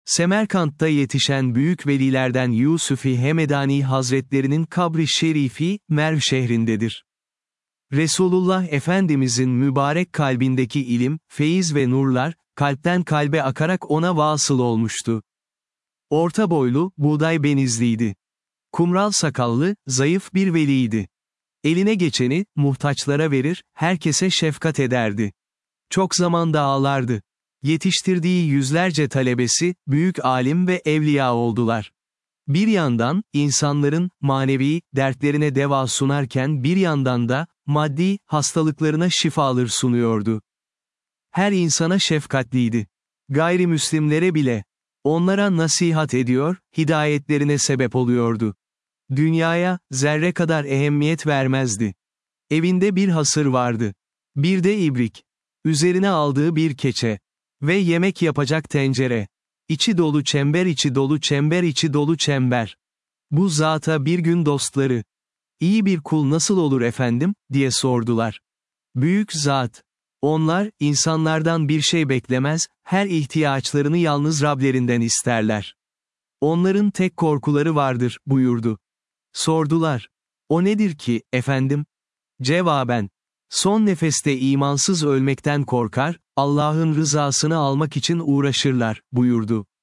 Semerkant'ta yetişen büyük velilerden Yusuf-i Hemedani Hazretlerinin kabri şerifi, Merv şehrindedir. Resulullah Efendimizin mübarek kalbindeki ilim, feyiz ve nurlar, kalpten kalbe akarak ona vasıl olmuştu. Orta boylu, buğday benizliydi. Kumral sakallı, zayıf bir veliydi. Eline geçeni, muhtaçlara verir, herkese şefkat ederdi. Çok zamanda ağlardı. Yetiştirdiği yüzlerce talebesi, büyük alim ve evliya oldular. Bir yandan, insanların, manevi, dertlerine deva sunarken bir yandan da, maddi, hastalıklarına şifalar sunuyordu. Her insana şefkatliydi. Gayrimüslimlere bile. Onlara nasihat ediyor, hidayetlerine sebep oluyordu. Dünyaya, zerre kadar ehemmiyet vermezdi. Evinde bir hasır vardı. Bir de ibrik. Üzerine aldığı bir keçe. Ve yemek yapacak tencere. İçi dolu çember, içi dolu çember, içi dolu çember. Bu zata bir gün dostları, "İyi bir kul nasıl olur efendim?" diye sordular. Büyük zat. Onlar, insanlardan bir şey beklemez, her ihtiyaçlarını yalnız Rablerinden isterler. Onların tek korkuları vardır, buyurdu. Sordular. O nedir ki, efendim? Cevaben. Son nefeste imansız ölmekten korkar, Allah'ın rızasını almak için uğraşırlar, buyurdu.